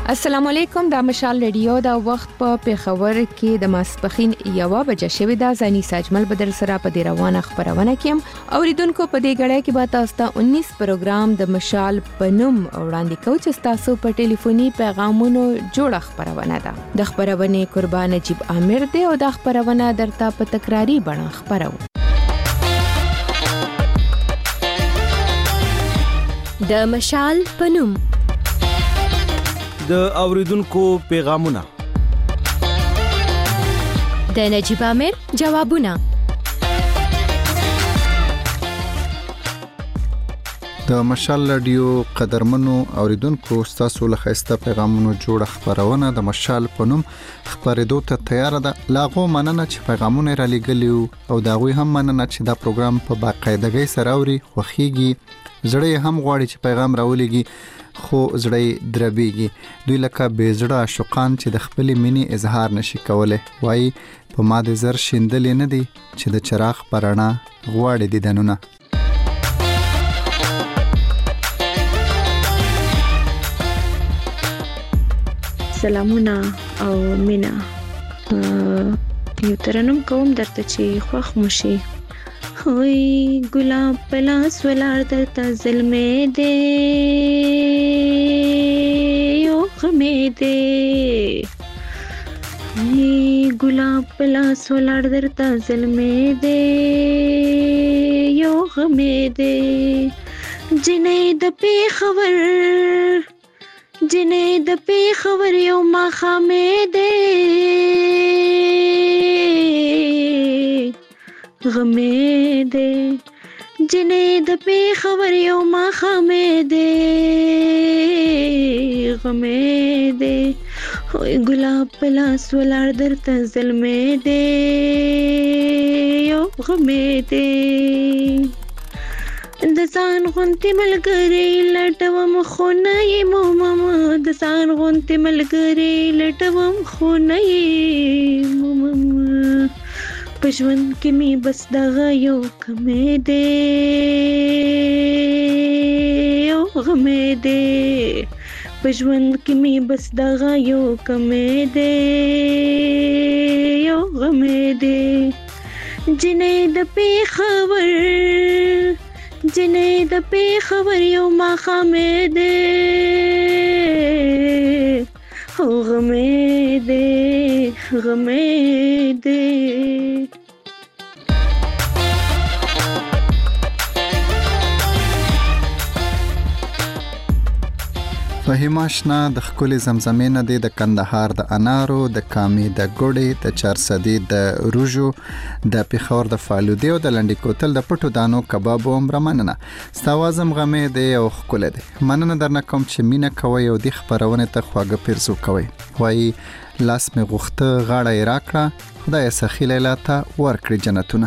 السلام علیکم، د مشال ریډیو دا وخت په پیښور کې د ماسپخین 1 بجې شوې ده. زنی ساجمل بدر سره په دې روانه خبرونه کې اوریدونکو په دې غړې کې به تاسو ته 19 پروګرام د مشال پنوم وړاندې کوي چې تاسو په ټلیفوني پیغامونو جوړه خبرونه ده. د خبرونه قربان نجیب عامر دی او د خبرونه درته په تکراری بڼه خبرو. د مشال پنوم د اوریدونکو پیغامونه، د نجیب عامر جوابونه، د مشال رادیو قدرمنو اوریدونکو تاسو له خسته پیغامونو جوړه خبرونه د مشال پنوم خبرېدو ته تیار ده. لاغو مننه چې پیغامونه را لګلیو او داوی هم مننه چې دا پروګرام په باقاعدګۍ سره اوري. خوخيږي زړه هم غواړي چې پیغام راولېږي خو زړه دربيږي. دوی لکه بېزړه عاشقان چې د خپل مینې اظهار نشي کولای. وای په ماده زر شیندل نه دي چې د چراغ پرانا غواړي دیدنونه. سلامونه او مینا، یو ترنم کوم درته چې خوښ مشي. هوی ګلاب پلاس ولار درته ظلمې دې یو غمې دې. هوی ګلاب پلاس ولار درته ظلمې دې یو غمې دې. جنې د پیښور جنې د پیښور یو ماښامې دې غمې دې. جنې د پیښور یو ماښامې دې غمې دې. هوی ګلاب پلاس ولاړ درته ظلمې دې یو غمې دې. د ځان غونتې ملګری لټوم خو نه یې مومم، د ځان غونتې ملګری لټوم خو نه یې مومم. په ژوند کې می بس دغه یو کمې دې یو غمې دې. په ژوند کې می بس دغه یو کمې دې یو غمې دې. جنې د پیښور جنې د پیښور یو ماښامې دې غمې دې غمې دې. فهیماشنا د خپل زمزمې نه د کندهار د انارو، د کامې د ګوړې، د چارسدي د روجو، د پیښور د فالودې او د لنډي کوتل د پټو دانو کبابو عمر مننه. ستوازم غمې دی او خپل دی مننه درنه کوم چې مینا کوي او د خبرونه ته خواږه پیرزو کوي. وای لاس می غوخته غاړه یې راکړه، خدای سخی لیلا ته ورکړي جنتونه.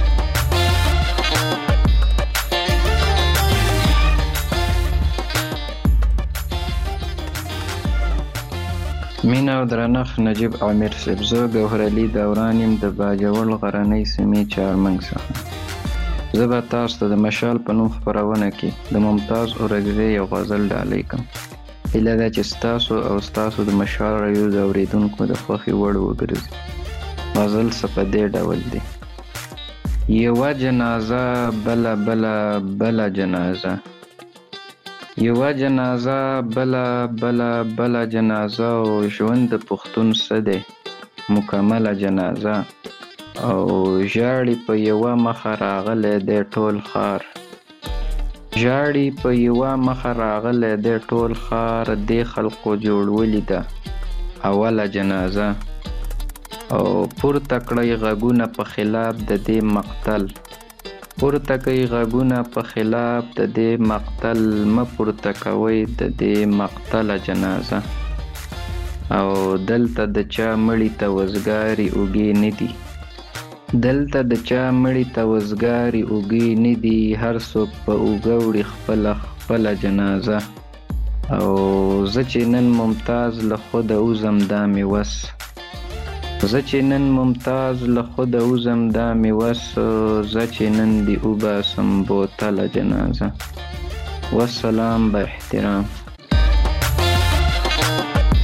مینا او درنښ نجیب عامر صاحب، زه ګوهر علي دوران یم د باجوړ غرنۍ سیمې چارمنګ څخه. زه به تاسو ته د مشال په نوم خبرونه کې د ممتاز اورګزی یو غزل ډالۍ کوم. هیله ده چې ستاسو او ستاسو د مشال رادیو د اوریدونکو د خوښې وړ وګرځي. غزل څه په دې ډول دی: یوه جنازه بله بله بله جنازه، یوه جنازه بله بله بله جنازه، او ژوند د پښتون څه دی مکمله جنازه. او ژاړي په یوه مخه راغلی دی ټول ښار، ژاړي په یوه مخه راغلی دی ټول ښار. دې خلقو جوړولې ده اوله جنازه، او پورته کړی غږونه په خلاف د دې مقتل، پورته کوي غږونه په خلاف د دې مقتل. مه پورته کوي د دې مقتله جنازه، او دلته د چا مړی ته وزګاري اوږې نه دي، دلته د چا مړی ته وزګاري اوږې نه دي. هر څوک په اوږه وړي خپله خپله جنازه. او زه چې نن ممتاز له خوده وزم دا مې وس، زه چې نن ممتاز له خوده وزم دا مې وس. زه چې نن دی وباسم بوتله جنازه. والسلام با احترام.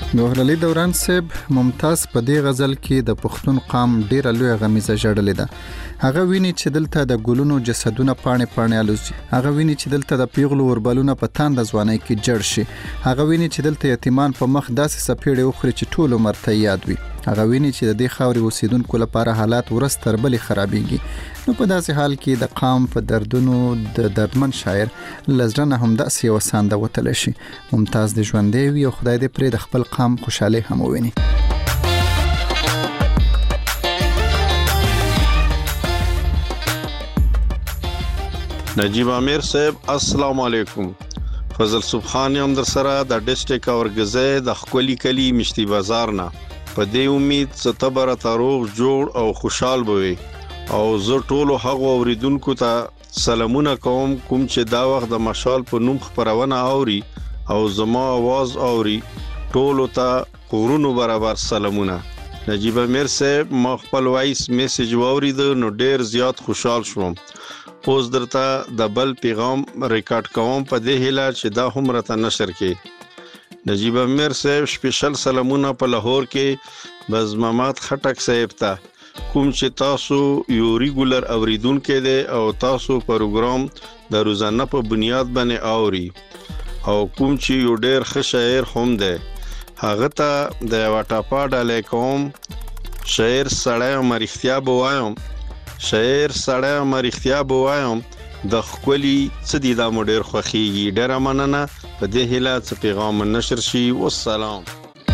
ګوهر علي دوران صاحب ممتاز په دې غزل کې د پښتون قام ډیره لوی غمیزه جوړلې ده. هغه ویني چې دلته د ګلونو جسدونه پاڼې الوزي، هغه ویني چې دلته د پیغلو وربلونه په تاند ځواني کې جړ شي، هغه ویني چې دلته یتیمان په مخ داسې سپېړې وخوري چې ټول عمر ته یاد وي، هغه ویني چې د دې خاورې اوسیدونکو لپاره حالات ورځ تر بلې خرابېږي. نو په داسې حال کې د قام په دردونو د دردمن شاعر لزرنه هم داسې یو سانده وتلی شي. ممتاز د ژوندی وي او خدای دې پرې د خپل قام خوشحالي هم وویني. نجیب عامر صاحب السلام علیکم. فضل سبحان هم در سره د ډسټریکټ اورګزې د خولي کلی مشتي بازار نه په دې امید ستبره تاروغ جوړ او خوشحال بوي او زه ټولو هغو اوریدونکو ته سلامونه کوم کوم چې دا وخت د مشال په نوم خبرونه اوري او زما आवाज اوري. ټولو ته قرونو برابر سلامونه. نجیب امیر صاحب ما خپل وایس میسج واورید نو ډیر زیات خوشحال شوم. اوس درته د بل پیغام ریکارډ کوم په دې هیله چې دا هم راته نشر کړي. نجیب امیر صاحب سپیشل سلامونه په لاهور کې بز محمد خټک صاحب ته کوم چې تاسو یو ریګولر اوریدونکو دی او تاسو پروګرام د روزانه په بنیاد باندې اوري او کوم چې یو ډیر ښه شاعر هم دی. هغه ته د واټاپا ډالې کوم شاعر سړی مرختیا بوایم، شاعر سړی مرختیا بوایم د خولي څه دي دا مو ډیر خوښیږي. ډیره مننه په دې هیله چې پیغام نشر شي. والسلام.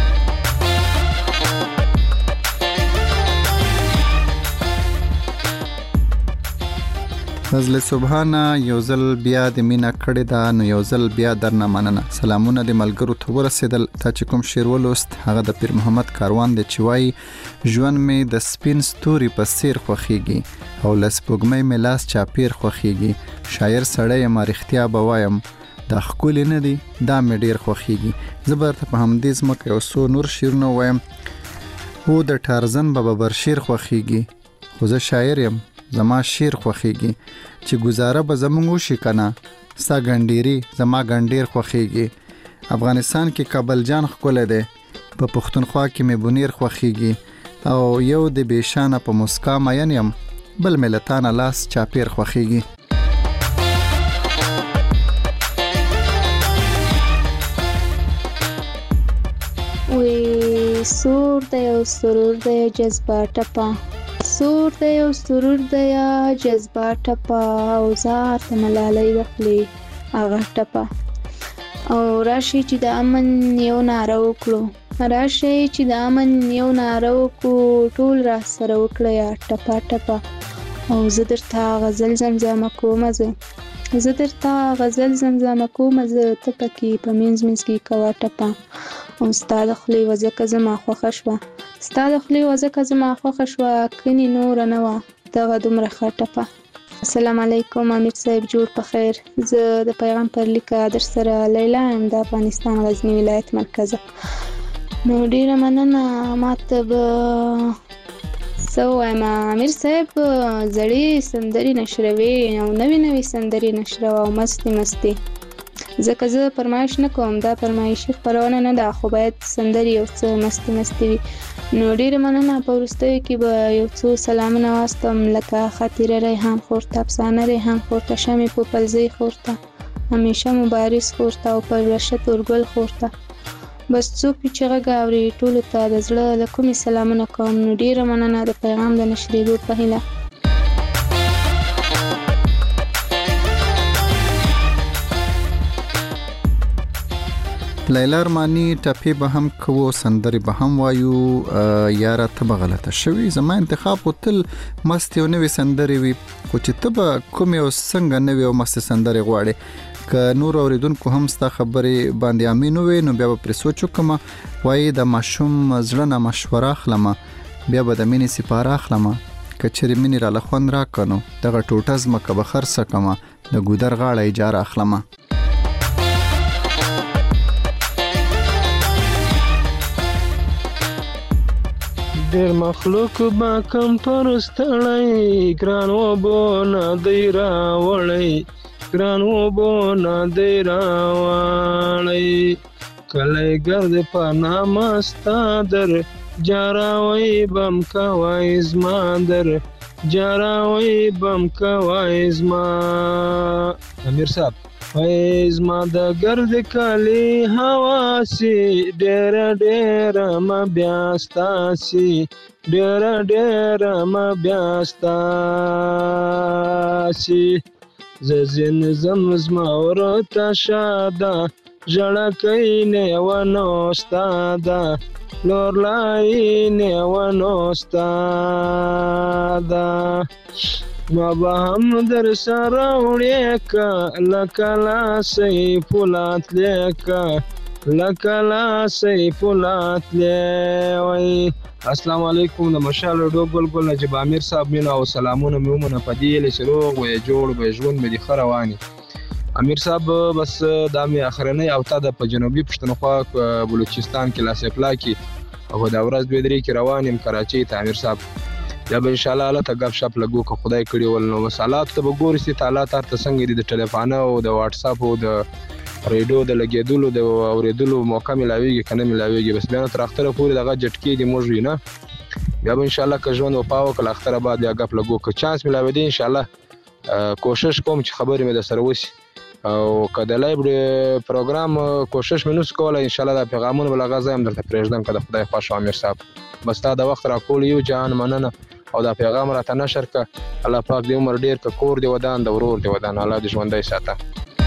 فضل سبحانه یو ځل بیا د مینا کړی دا نو یو ځل بیا درنه مننه. سلامونه د ملګرو ته ورسېدل. تا چې کوم شعر ولوست هغه د پیر محمد کاروان دی چې وایي ژوند مې د سپین ستوري په څیر خوښیږي او له سپوږمۍ مې لاس چاپیر خوښیږي. شاعر سړی یم رښتیا به وایم دا ښکلي نه دي دا مې ډیر خوښیږي. زه به درته په همدې ځمکه یو څو نور شعرونه ووایم. هو د ټارزن بابا برشیر خوښیږي خو زه شاعر یم زما شیر خوښیږي چې گزاره به زمونږ وشي کنه ستا ګنډيري زما ګنډیر خوښیږي. افغانستان کې کابل جان ښکلی دی په پښتونخوا کې مې بونیر خوښیږي او یو د بیشانه په مسکا مین یم بل ملتانه لاس چاپیر خوښیږي. وی سور دی او سرور دی جذبه ټپه، سور دی او سرور دی جذبه ټپه او زار ته ملالۍ د خولې هغه ټپه او راشي چې د امن یو ناره وکړو، راشي چې د امن یو ناره وکړو ټول را سره وکړه ټپه ټپه او زه درته غزل زمزمه کومه زه درته غزل زمزمه کومه زه ته پکې په منځ منځ کې کوه ټپه او ستا د خولې وځکه زما خوښه شوه، ستا د خولې وځکه زما خوښه شوه کني نوره نه وه دغه دومره ښه ټپه. السلام علیکم امیر صاحب جوړ په خیر. زه د پیغام پر لیکه در سره لیلا یم د افغانستان غزنی ولایت مرکزه. نو ډیره مننه. ماته به څه ووایم امیر صاحب زړې سندرې نشروي او نوې نوې سندرې نشروه او مستې مستې ځکه زه فرمایش نه کوم دا فرمایشي خپرونه نه ده خو باید سندرې یو څه مستې مستې وي. نو ډیره مننه. په وروستیو کې به یو څو سلامونه واستم لکه خاطره ریحان خور ته، افسانه ریحان خور ته، شمې پوپلزۍ خور ته، همیشه مبارز خور ته او پرورشه تورګل خور ته. بس څوک چې غږ اوري ټولو ته د زړه له کومې سلامونه کوم. نو ډیره مننه د پیغام د نشرېدو په هیله. لیلا ارمانی ټپی به هم کوو سندرې به هم وایو. یاره ته به غلطه شوي زما انتخاب خو تل مست یو نوې سندرې وي خو چې ته به کومې او څنګه نوې او مست سندرې غواړې که نور اوریدونکو هم ستا خبرې باندې امین وي نو بیا به پرې سوچ وکړم. وایي د ماشوم زړه نه مشوره اخلم بیا به د مینې سپاره اخلم که چېرې مینې راله خوند راکړه نو دغه ټوټه ځمکه به خرڅه کړمه د ګودر غاړه اجاره اخلم. ډېر مخلوق با کم پر ستړی ګران وبو نه دی راوړی ګران وبو نه دی راوړی کلی گرد په نامه ستا در جاراوی بم کوای زما در جاراوی بم کوای زما امیر صاحب وای زما د ګرد کلی هوا سي ډېره ډېره ما بیا ستاسي ډېره ډېره ما بیا ستاسي زه ځینې ځم زما ورته شاده ژړکۍ نیوه نو ستا ده لورلای نیوه نو ستا ده ما به هم در سره وړې که لکه لاسی پولاتلې که لکه لاسی پولاتلې وای السلام علیکم د مشال رډیو ګل نجیب امیر صاحب مینه او سلامونه مې ومنه په دې هیله چې روغ وې جوړ به ژوند مې دې ښه روان امیر صاحب بس دا مې اخرنۍ او تا د په جنوبي پښتونخوا بلوچستان کې لاسپلا کې او دا ورځ دوه درې کې روان یم کراچۍ ته امیر صاحب یا به ان شاء الله هلته ګپ شپ لګو که خدای کړي ول نو بس حالات ته به ګورې چې حالات هلته څنګه دي د ټلیفانه او د واټساپ او د ریډیو د لګېدلو د اورېدلو موقع میلاویږي که نه میلاویږي بس بیا نو تر اختره پورې دغه جټکې دي موږ وي نه بیا به انشاءالله که ژوند وفا وکړه اختره بعد بیا ګپ لګو که چانس میلاوېدی انشاءالله کوشش کوم چې خبرې مې درسره وشي او که د لایو پروګرام کوشش مې نسو کولی انشاءالله دا پیغامونه به له غځه هم درته پرېږدم که د خدای خوښ و امیر صاحب بس تا د وخت راکول یو جهان مننه او دا پیغام راته نشر که الله پاک دې عمر ډېر که کور دې ودان د ورور دې ودان الله دې ژوندی ساته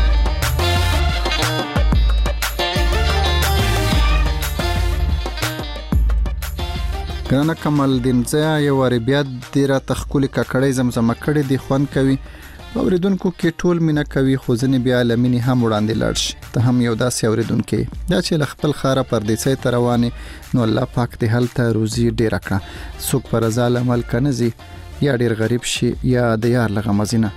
ګرانه کمال الدین زه یو وارې بیا دې راته ښکلې ککړۍ زمزمه کړې دي خوند کوي اوریدونکو کې ټول مینه کوي خو ځینې بیا له مینې هم وړاندې لاړ شي ته هم یو داسې اوریدونکی دا چې له خپل ښاره پردیسۍ ته روانې نو الله پاک دې هلته روزي ډېره کړه څوک په رضا له ملکه نه ځي یا ډېر غریب شي یا د یار له غمه ځي نه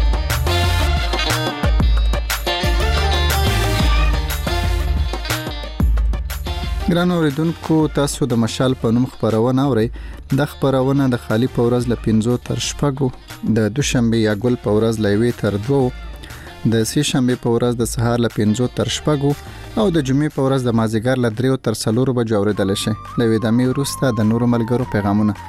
ګران اوریدونکو تاسو د مشال په نوم خبرونه اورئ د خبرونه د خالی په ورځ له 5 تر 6 د دوشنبه یا ګل په ورځ له 1 تر 2 د سه شنبه په ورځ د سهار له 5 تر 6 او د جمعې په ورځ د مازیګر له 3 تر 4 بجو اوریدل شي لوي د می وروسته د نورو ملګرو پیغامونه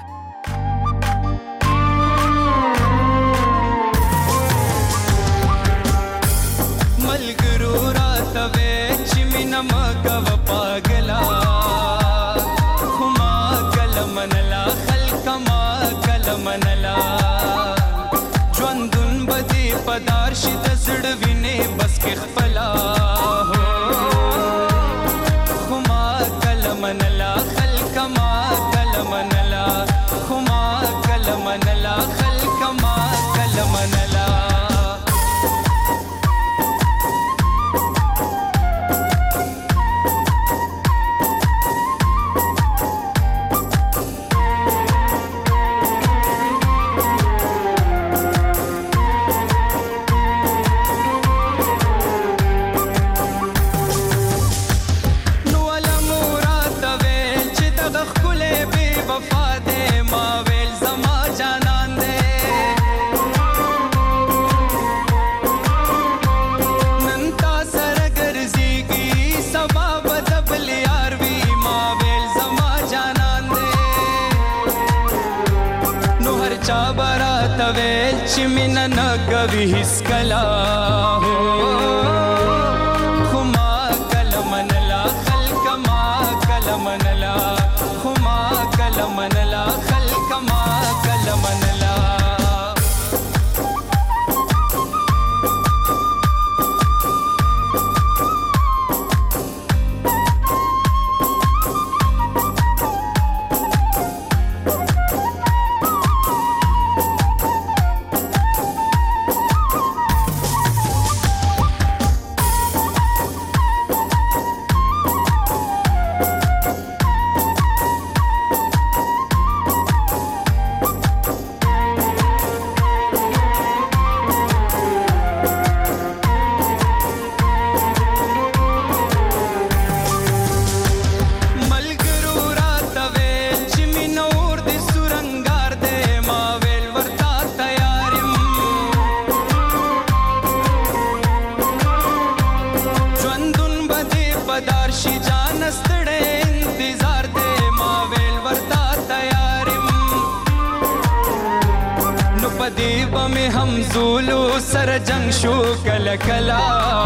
مې هم زولو سره جنگ شو کله کله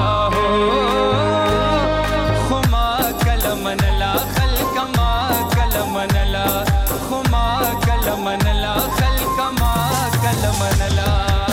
خو ما کله منلا خلک ما کله منلا خو ما کله منلا خلک ما کله منلا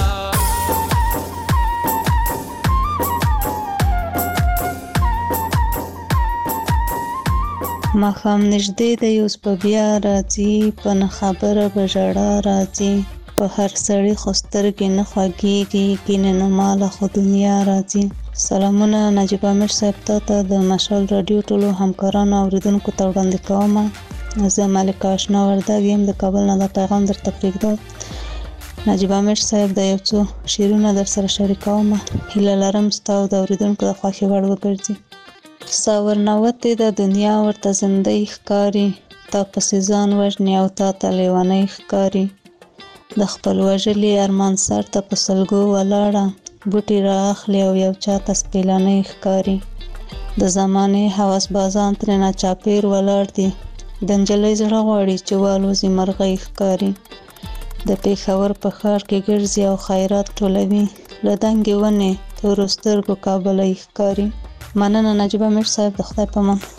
ماښام نږدې دی اوس به بیا راځي په نه خبره به ژړا راځي په هر سړي خو سترګې نه خوږېږي ګینې نو ماله خو دنیا راځي. سلامونه نجیب امیر صاحب ته د مشال راډیو ټولو همکارانو اوریدونکو ته وړاندې کومه. زه ملکه اشنا وردګ یم د کابل نه دا پیغام درته پرېږدم. نجیب امیر صاحب د یو څو شعرونه در سره شریکومه. هیله لرم ستا او د اوریدونکو د خوښې وړ وګرځي. سا ورنوتې د دنیا ورته زندۍ ښکاري تا پسې ځان وژني او تا ته لیونۍ ښکاري د خپل وژلي ارمان سر ته په سلګو ولاړه بوټي رااخلي او یو چا ته سپېلنۍ ښکاري د زمانې هوس بازان ترېنه چاپېر ولاړ دي د نجلۍ زړه غواړي چې والوځي مرغۍ ښکاري د پېښور په ښار کې ګرځي او خیرات ټولوي له دنګې ونې تورو سترګو کابلۍ ښکاري. مننه نجیب امیر صاحب د خدای په امان.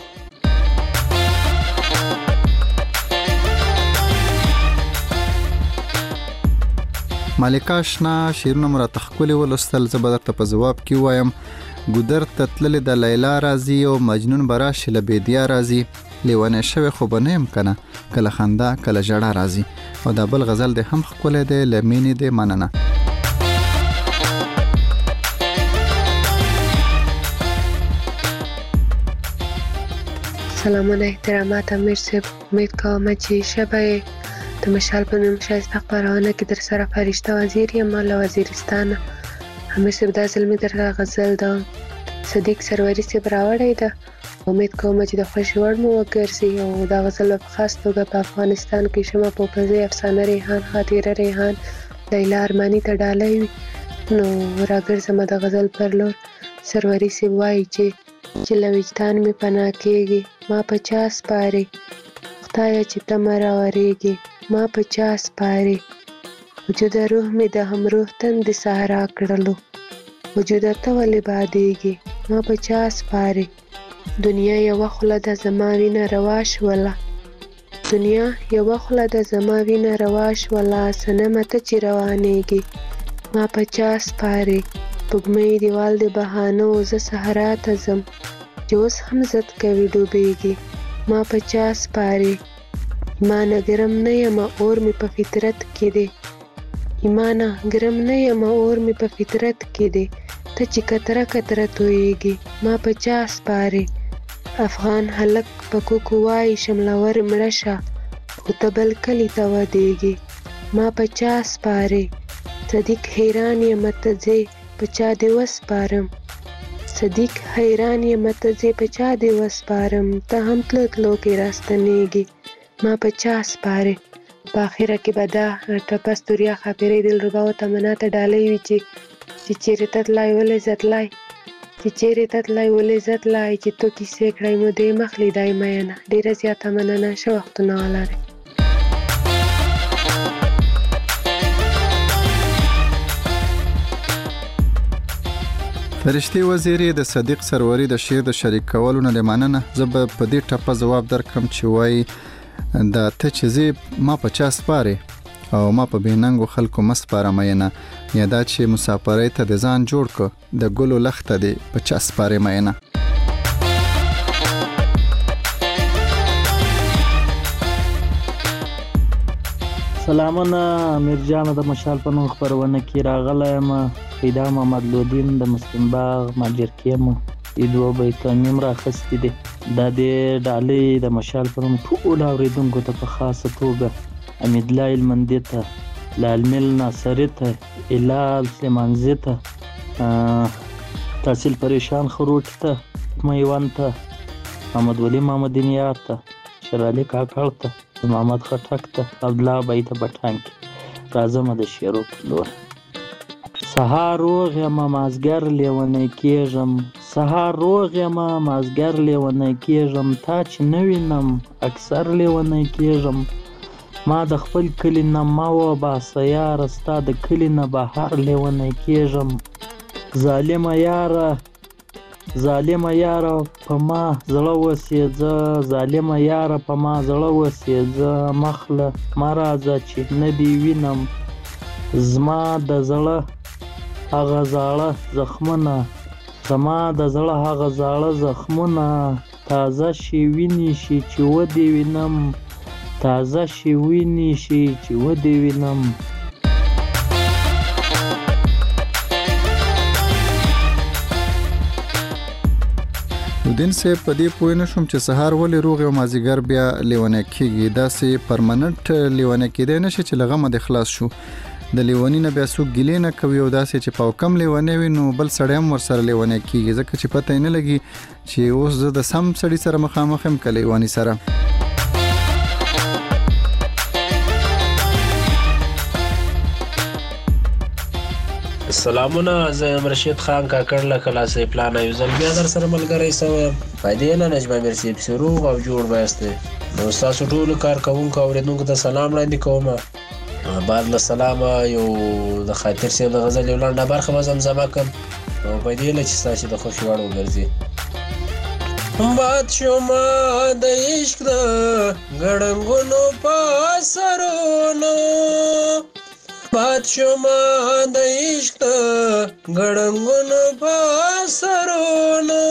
ملکه اشنا شعرونه مو راته ښکلي ولوستل. زه به درته په ځواب کې ووایم ګودر ته تللې د لیلا راځي او مجنون به راشي له بیدیا راځي لیونی شوی خو به نه یم که نه کله خندا کله ژړا راځي. او دا بل غزل دی هم ښکلی دی له مینې دی. مننه. سلامونه احترامات امیر صاحب، امید کوم چې شبه د مشال په نوم ښایسته خپرونه کې در سره فرشته وزیر یم له وزیرستانه. امیر صاحب دا ځل مې درته غزل د صدیق سروري صاحب راوړی ده. امید کوم چې د خوښې وړ مو وګرځي او دا غزل په خاص توګه په افغانستان کې شمه پوپزۍ افسانه ریحان خاطره ریحان لیلا ارماني ته ډالۍ وي نو راګرځم د غزل پر لور. سروري صاحب وایي چې له وجدان مې پناه کېږي ما په چا سپارې خدایه چې ته مه راورېږې ما په چا سپارې وجوده روح مې د همروح تندې صحرا کړلو وجوده ته ولې بادېږې ما په چا سپارې دنیا یوه خوله ده زما وینه روا شوله دنیا یوه خوله ده زما وینه روا شوله صنمه ته چې روانېږې ما په چا سپارې پګمې دیوال د بهانو زه صحرا ته ځم چې اوس هم زد کوي ډوبېږي ما په چا سپارې ایمانه ګرم نه یمه اور مې په فطرت کې دی ایمانه ګرم نه یمه اور مې په فطرت کې دی ته چې کتره کتره تویېږي ما په چا سپارې افغان هلک په کوکو وایي شملور مړه شه خو ته بل کلي ته ودېږي ما په چا سپارې صدیق حیران یمه ته ځې په چا دې وسپارم صدیق حیران یمه ته ځې په چا دې وسپارم ته هم تلو تلو کې راستنېږي ما په چا سپارې. په اخره کې به دا ټپه ستوریا ښاپېرۍ دلربا و تمنا ته ډالۍ وي چې چیرې ته تلای ولې زه تلای چې چیرې ته تلای ولې زه تلای چې تو کیسې کړی مو دې مخ لیدای مینه. ډېره زیاته مننه ښه وختونه ولرئ. فرشتي وزیري د صدیق سروري د شعر د شریک کولو نه مننه. زه به په دې ټپه ځواب درکم چې وایي دا ته چې زی ما په چا سپارې او ما په بیننګو خلکو مسپاره مینه یا دا چې مسافرۍ ته د ځان جوړ کو د ګلو لخته دی په چا سپارې مینه. سلامونه امیر جان د مشال په نوم خپرونه کې راغلی یم. پیدا محمد لودین د مسلم باغ ماجرکې یم. دوه بیتونه را اخیستي دي. دا د ډالۍ د مشال په نوم ټولو اورېدونکو ته په خاصه توګه امیدالله هلمندي ته لالمل ناصري ته هلال سلیمانزي ته تحصیل پریشان خروټ ته میوند ته محمد ولی محمدي نیار ته شرالي کاکړ ته محمد خټک ته عبدالله بای ته بټان کې راځم د شعرو په لور. سهار روغ یم مازګر لیونی کېږم سهار روغ یم مازګر لیونی کېږم تا چې نه وینم اکثر لیونی کېږم ما د خپل کلی نه ما وباسه یاره ستا د کلي نه بهر لیونی کېږم ظالمه یاره په ما زړه وسېځه ظالمه یاره په ما زړه وسېځه مخله مه راځه چې نه دې وینم زما د زړه هغه زاړه زخمونه تازه شي ویني شي چې ودې وینم دین سه په دې پوه نه شوم چې سهار ولې روغ او مازیګر بیا لیونه کېږي دا سه پرمننت لیونه کېدای نشي چې لغه مده خلاص شو د لیونی نه بیا څوک ګلې نه کوي او دا سه چې په کم لیونه وي نو بل سړی هم ور سره لیونه کېږي ځکه چې پته نه لګي چې اوس د سم سړی سره مخامخ هم کلی وانی سره سلامونه زه رشید خان کاکړ له کلاسې پلان یو ځل بیا در سره ملګری سوم پدې نه نجمه مرسي بسرو او جوړ واسطه نو تاسو ټول کارکونکو اوریدونکو ته سلام وړاندې کوم بعد له سلام یو د خاطر سي د غزل یو لاندې برخه زمزمه کوم او پدې له چې تاسو د خوشي وړو ګرځي باد شما د عشق د غړنګونو پاسرونو باد شما د عشق د غړنګونو پاسرونو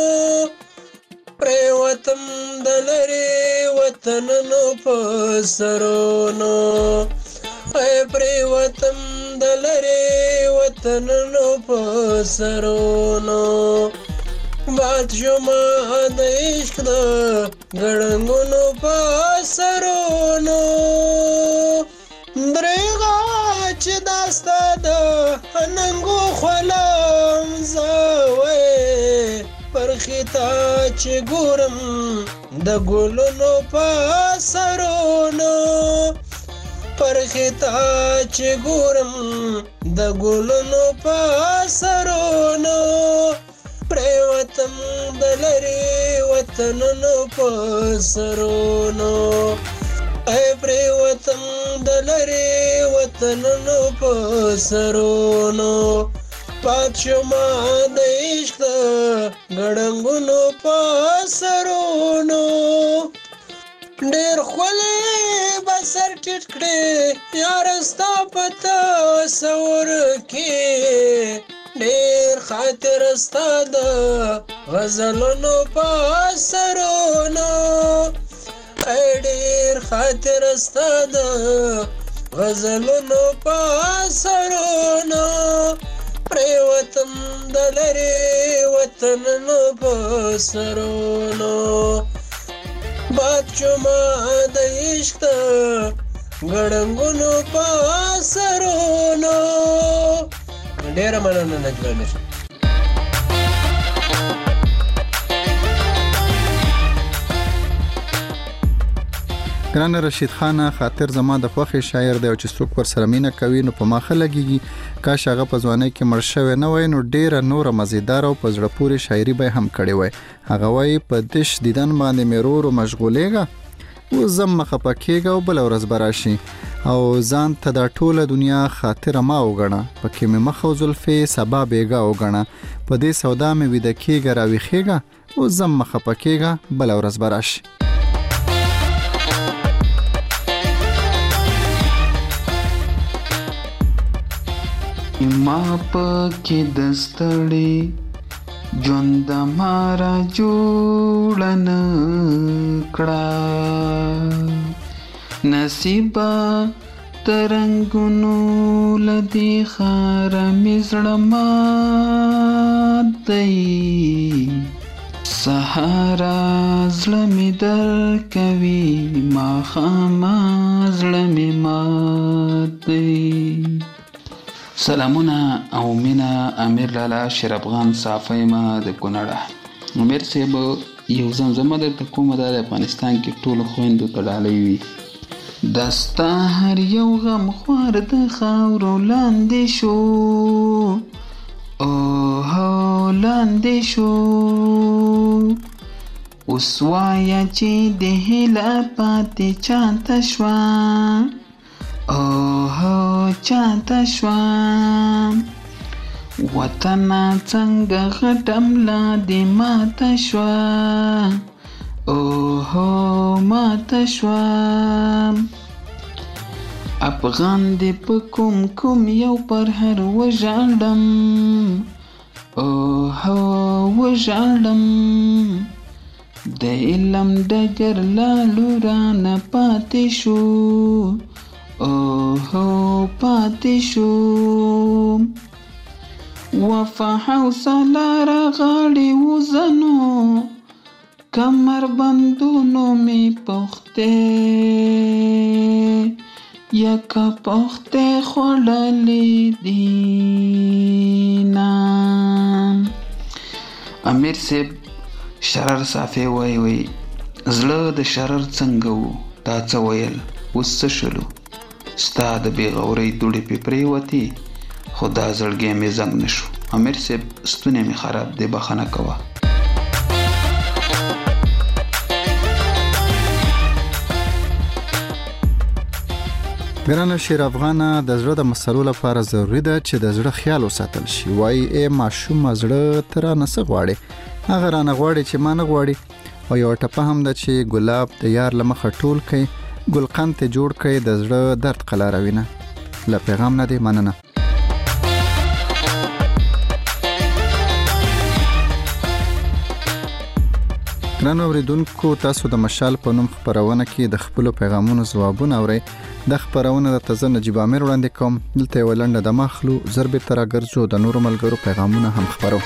پریوتم د لری وطنونو پاسرونو پریوتم د لری وطنونو پاسرونو باد شما د عشق د غړنګونو پاسرونو درېغه چې داستا د ننګو خلم زوي پرختا چې ګورم د ګلونو پاسرونو پرختا چې ګورم د ګلونو پاسرونو پریوتم د لری وطنونو پاسرونو پریوتم د لری وطنونو پاسرونو پات شما د عشق د غړنګونو پاسرونو ډېر ښکلی بسر ټیټ کړې یار ستا په تصور کې ډېر خاطر ستا د غزلونو پاسرونو ډېر خاطر ستا د غزلونو پاسرونو پریوتم د لری وطنونو پاسرونو باد شما د عشق د غړنګونو پاسرونو ډېره مننه نجمه میر ګران رشید خان خاطر زما د خوخي شاعر دی او چې څوک پر سره مینه کوي نو په ماخه لګيږي کاش هغه په ځوانۍ کې مړ شوی نه وای نو ډیره نور مزیدار او په زړه پورې شاعري به هم کړې وای هغه وای په دش دیدن باندې مرور او مشغولېګا و زم خپکیګا او بل ورځ براشي او ځان ته د ټوله دنیا خاطر ما وګڼه پکې مې مخ او زلفې سبا بیګا وګڼه په دې سودا مې وید کېګا راوي خېګا و زم خپکیګا بل ورځ براشي ما پکې دستړې ژوند مارا جوړن کړه نصیبا ترنګونو لدی خار مزړما دی سهارا زلمی در کوي ما خما زلمی ماتی سلامونه او مینا امیر لالا شیر افغان صافی ما د کونړه امیر صاحب یو زمزمه د کومه د افغانستان کې ټول خويندو تړلې وي دستا هر یو غم خوار د خاورو لاندې شو او لاندې شو اوس وایه چې د هیله پاتې چاته شوه اوهو چاته شوه وطنه څنګه غټم لا دې ماته شوه اوهو ماته شوه افغان دې په کوم کوم یو پر هر وژاړم اوهو وژاړم د علم ډګر لالو رانه پاتې شو اوهو پاتې شو وفا حوصله راغړې وزنو کمر بندونو می پخته یکا پخته خوړلې دینا امیر صاحب شرر صافی وای زړه د شرر څنګه وو تا څه ویل اوس څه شلو ستا د بېغورۍ دوړې پې پرېوتې خو دا زړګی مې زنګ نه شو امیر صاحب ستونی مې خراب دی بخښنه کوه ګرانه شیر افغانه د زړه د مسلو لپاره ضروری ده چې د زړه خیال وساتل شي وای ای ماشوم زړه تر نه څه غواړي هغه رانه غواړي چې ما نه غواړي او یو ټپه هم ده چې ګلاب د یار لمخه ټول کړي ګلقند ته جوړ کړي د زړه درد قلاروینه له پیغام نه دی مننه ګرانو اوریدونکو تاسو د مشال په نوم خبرونه کې د خپل پیغامونو ځوابونه اورئ د خبرونه د تزه نجیب امیر وړاندې کوم دلته ولنډه د مخلو ضرب تر ګرځو د نور ملګرو پیغامونه هم خبرو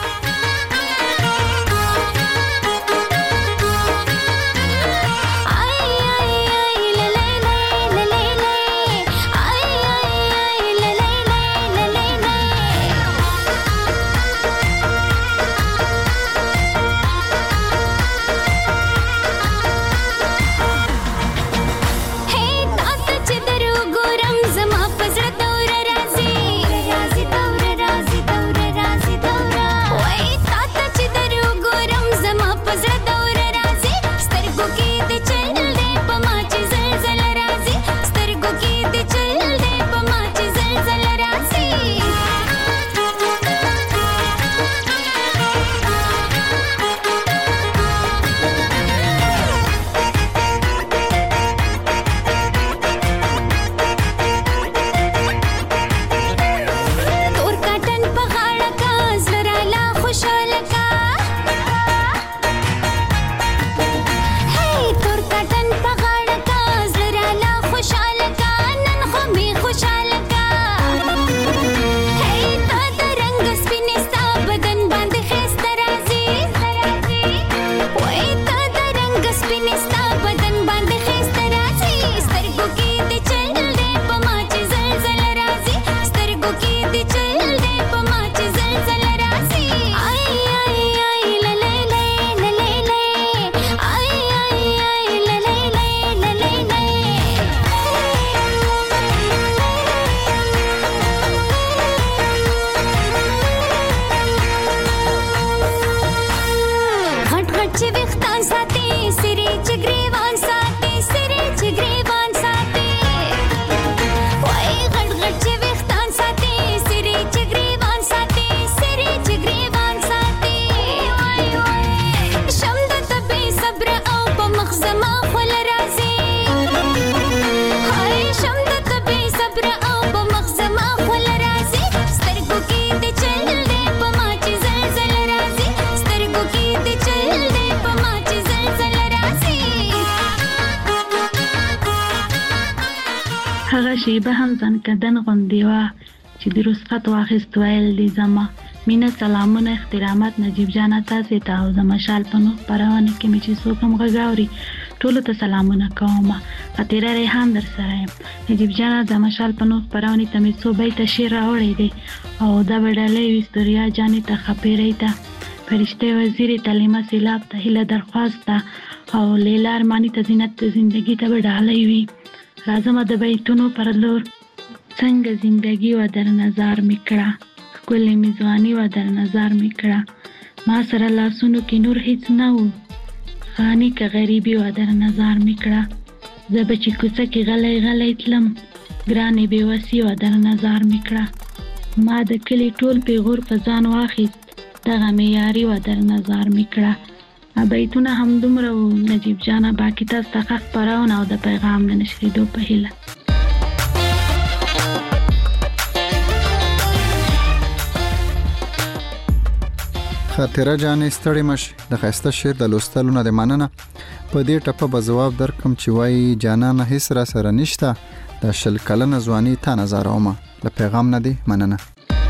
شیبه هم ځان کدن غوندې وه چې د رخصت واخیست ویل دي زما مینه سلامونه احترامات نجیب جانه تاسې ته او د مشال په نوم خپرونه کې مې چې څوک هم غږ اوري ټولو ته سلامونه کوم خاطره ریحان در سره یم نجیب جانه د مشال په نوم خپرونه ته مې څو بیته شعر راوړی دی او دا بدلې وستوریا جانې ته خپېرې ته فرشته وزیر تعلیمه سیلاب ته هله درخواست او لیلا ارمانی ته زینت زندگی ته بدلې وي راځم د بیتونو پر لور څنګه زندگی و در نظر میکړه کله میزوانی و در نظر میکړه ما سره لاسونو کې نور هیڅ نه و خانی که غریبی و در نظر میکړه زه به چې کوڅه کې غلی غلی تلم ګرانې بېوسي و در نظر میکړه ما د کلي ټول پیغور په ځان واخیست دغه معیاري و در نظر میکړه بیتونه همدومره و نجیب جانه باقي تاسو ته ښه خپرونه او د پیغام د نشریدو په هیله خاطره جانې ستړې مشي د ښایسته شعر د لوستلو نه د مننه په دې ټپه به ځواب درکم چې وایي جانانه هیڅ را سره نشته د 20 کلنه ځواني تا نظرومه له پیغام نه دی مننه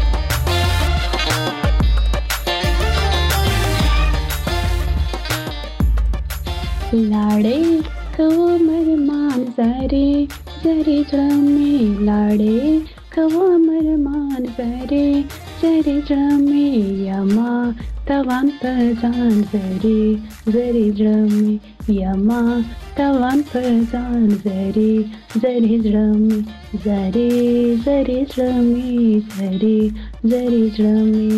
लाड़े कवो मरमान जरे जरे जमे लाड़े कवो मरमान जरे जरे जमे यमा तवान परजान जरे जरे जमे यमा तवान परजान जरे जरे जमे जरे जरे जमे जरे जरे जमे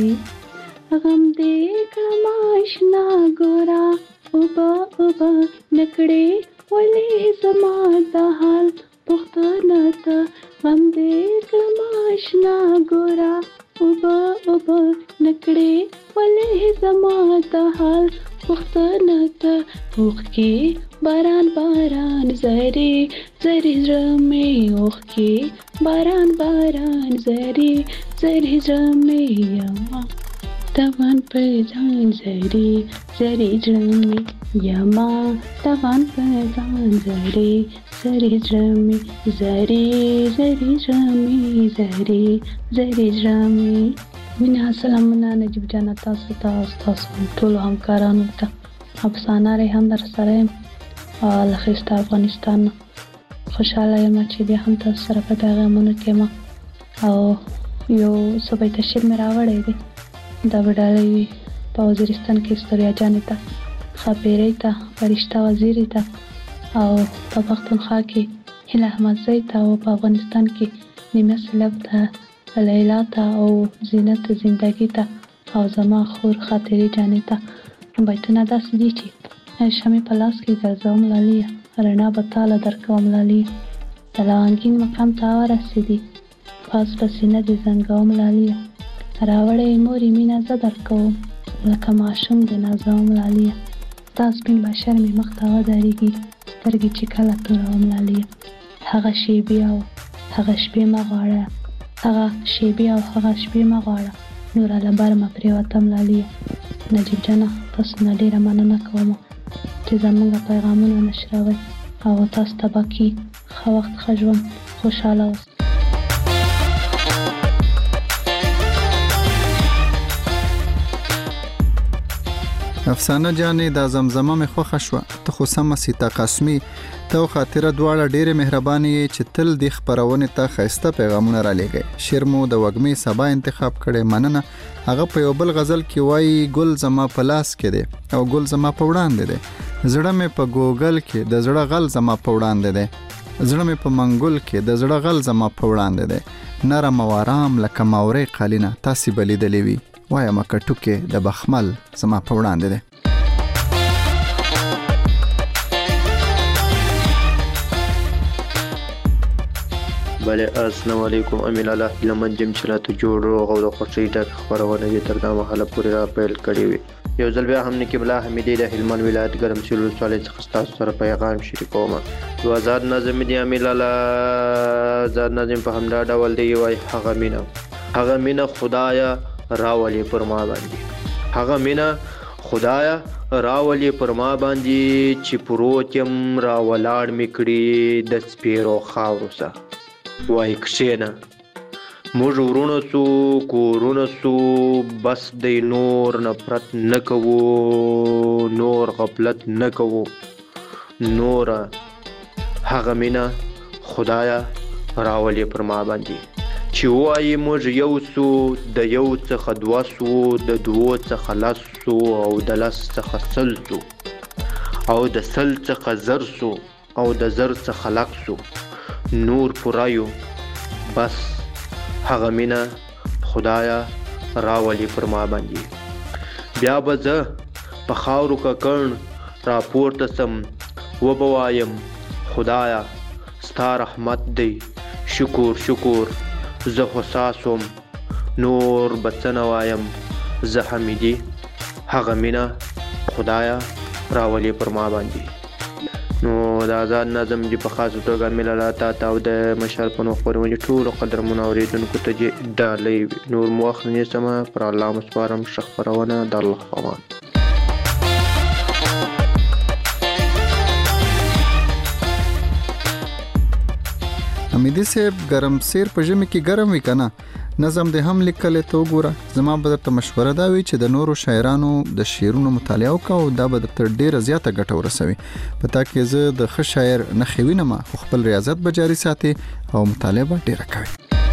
गम देख माशना गोरा उबा उबा नकड़े वले जमा दा हाल पुख्ताना ता गम देख माशना गोरा उबा उबा नकड़े वले जमा दा हाल पुख्ताना ता ओख के बारान बारान जरे जरे जमे ओख के बारान बारान जरे जरे जमे यमा तवान पर जान जरे जरे जमे यमा तवान पर जान जरे जरे जमे जरे जरे जमे जरे जरे जमे مینا سلامونه نجیب جانا تاسو ټول همکارانو ته افسانه ریحان در سره لخیسته افغانستان خوشحاله یم چې بیا هم تاسو سره په پیغامونو کې ما او یو صبح تشریف مې راوړی دی دا وډالۍ په وزیرستان کې استوریا جانې ته خبرې ته فرشته وزیري ته او په پښتونخوا کې هیله احمدزی ته او په افغانستان کې نیمه سلب ته لیلا ته او زینت زندگی ته او زما خور خاطرې جانې ته بیتونه داسې دي چې شمې په لاس کې ګرځوم لالیه رڼا به تاله درکوم لالیه د لاونګین مقام ته ورسېدي پاس په سینه دې زنګوم لالیه راوړې مورې مینه زه درکوم لکه ماشوم د نازوم لالیه ستا سپین بشر مې مخ ته ودرېږي سترګې چې کله توروم لالیه هغه شیبې او هغه شپې مه غواړه هغه شیبې او هغه شپې مه غواړه نوره له بر مه پرېوتم لالیه نجیب جانه تاسو نه ډېره مننه کوم چې زموږ پیغامونه نشروئ او تاسو ته باقي ښه وخت ښه ژوند خوشحاله اوسئ افسانه جانې دا زمزمه مې خوښه شوه ته خو سمه سیتا قاسمي ته او خاطره دواړه ډېرې مهربانې یې چې تل دې خپرونې ته ښایسته پیغامونه رالیږئ شعر مو د وږمې سبا انتخاب کړی مننه هغه په یو بل غزل کې وایي ګل زما په لاس کې دی او ګل زما په وړاندې دی زړه مې په ګوګل کې د زړه غل زما په وړاندې دی زړه مې په منګل کې د زړه غل زما په وړاندې دی نرم او آرام لکه ماورې قالینه تاسې به لیدلې وي وایم کټوکې د بخمل زما په وړاندې دی بله السلام علیکم امین الله لمن جم چلاته جوړ روغ او د خوشی ډک خبرونه یې تر دا مهاله پورې را پیل کړی وي یو ځل بیا هم نکیب الله حمیدی د هلمند ولایت ګرمسیر ولسوالۍ څخه تاسو سره پیغام شریکوم یو آزاد نظم دی امین الله آزاد نظم په همدا ډول دی وای هغه مینه خدایا راولې پر ما باندې هغه مینه خدایا راولې پر ما باندې چې پروت یم راولاړ میکړي د سپیرو خاورو سه وای کښېنه موږ ورونه سو کورونه سو بس دی نور نفرت نه کوو نور غفلت نه کوو نوره هغه مینه خدایا راولې پر ما باندې چې وایي موږ یو سو د یو څخه دوه سو د دوو څخه لس سو او د لس څخه سل سو او د سل څخه زر سو او د زر څخه لک سو نور پورایو بس هغه مینه خدایا راولې پر ما باندې بیا به زه په خاورو ککړ راپورته سم وبوایم خدایا ستا رحمت دی شکر شکر زه خو ساسوم نور به څه نه وایم زه حمیدي هغه مینه خدایا راولي پر ما باندې. نو د آزاد نظم چې په خاصه توګه مینه لا تا او د مشال په نوم خپرونې ټولو قدرمنو اورېدونکو ته ډالۍ وي. نور مو وخت نه نیسمه پر الله مسپارم ښه خپرونه د الله په امان. حمیدي صاحب ګرم سیر په ژمي کې ګرم وي کنه نظم دې هم لیکلې ته وګوره. زما به درته مشوره دا وي چې د نورو شاعرانو د شعرونو مطالعه وکړه دا به درته ډیره زیاته ګټه ورسوي. په تا کې زه د ښه شاعر نښې وینم خو خپل ریاضت به جاري ساتي او مطالعه به ډیره کوي.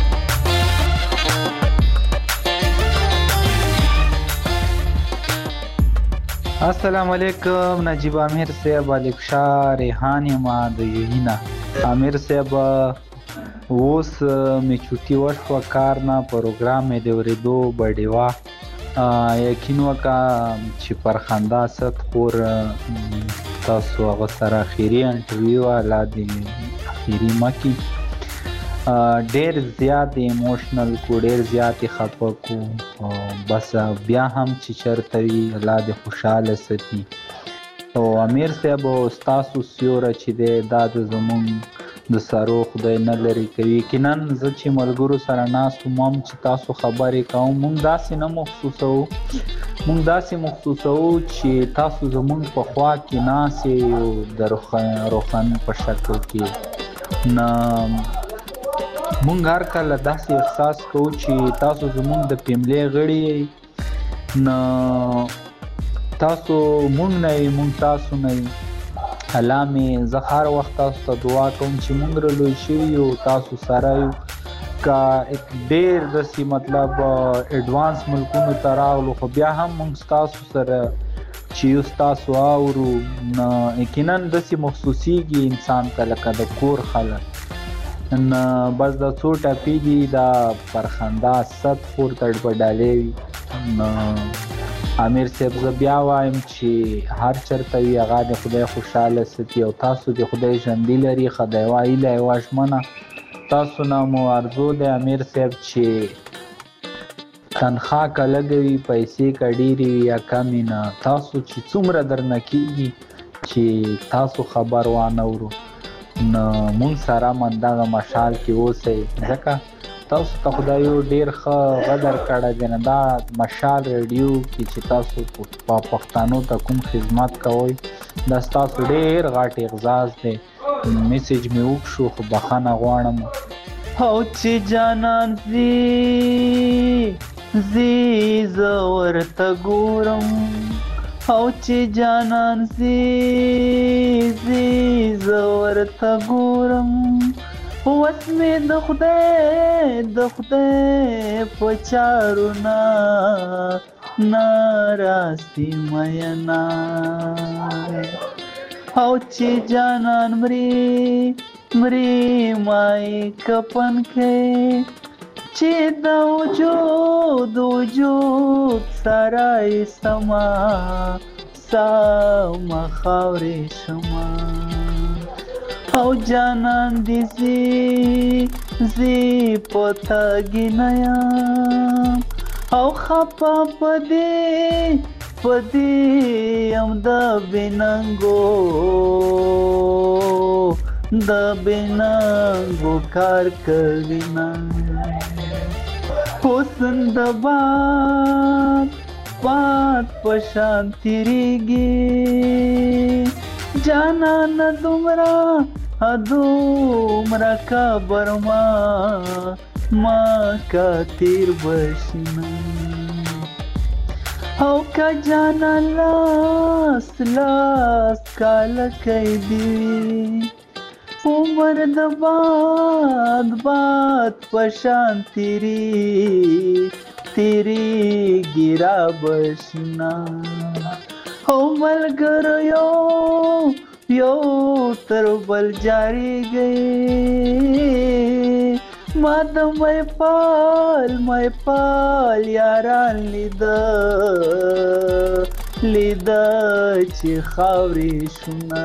السلام علیکم نجیب امیر صاحب علیک شاه ریحان ما د یوهینا امیر صاحب اوس می چوټي وشو کار نه پروګرام می د ورېدو بډیوا یقین وکا چې پر خندا ست خور تاسو هغه سره اخیری انټرویو والا دی اخیری مکی ډیر زیات ایموشنل کو ډیر زیات خپه کو بس بیا هم چې چرته وي الله دې خوشاله ساتي. او امیر صاحب تاسو سیوره چې دا د زمون د سارو خدای نه لري کوي کینن زه چې ملګرو سره ناس موم چې تاسو خبرې کوم مونږ داسې نه محسوسو چې تاسو زمون په خوا کې ناس یو د روخان په شکل کې نه مونږ هر کله داسې احساس کوو چې تاسو زمون د پیملې غړي نه تاسو مونږ نه مونږ تاسو نه الله می زخر وخت تاسو ته دعا کوم چې مونږ لوي شي او تاسو سره یو کا یک ډیر د سی مطلب اډوانس ملکونو تراغلو خو بیا هم مونږ تاسو سره چې یو تاسو اورو نه یقینا د سی محسوسيږي انسان کله کله کور خلک نه بس د څو ټاپی دي دا پرخندا ست فور تړ په ډالې امیر صاحب زه بیا وایم چې هر چرته وي هغه د خدای خوشاله ساتي او تاسو د خدای ژوندي لري خدای وایله واژمنه تاسو نه مو ارزو د امیر صاحب چې تنخوا کلګوي پیسې کډيري یا کمی نه تاسو چې څومره درنه کیږي چې تاسو خبر وانهورو نو مون سره مندغه مشال کې اوسئ ځکه تاسو ته خدای ډیر ښه غدر کړی دی نه دا مشال ریډیو کې چې تاسو په پښتنو ته کوم خدمت کوئ دا ستاسو ډیر غټ اعزاز دی. میسیج مې وکړو خو بخښنه غواړم. او چې جانان زی زه ورته ګورم او چې جانان زی زه ورته ګورم اوس مې د خدای په چارو ناراستی مینا او چې جانان مري مای کپن کې چې د وجود سرای سما خاورې شما او جانان دی زی پتا گینایم او خپا پدی ام دا بینانگو کار کوینا حسن دا بات پشان تیریگی جانان دومرا کا برما ما کا تیر بشنا او کا جانا لاس کال کئی دی عمر د باد پشان تیری گرا بشنا او ملګر یو تر بل جاری گئی ما د مې پال یاران لید لیدا چې خاورې شونه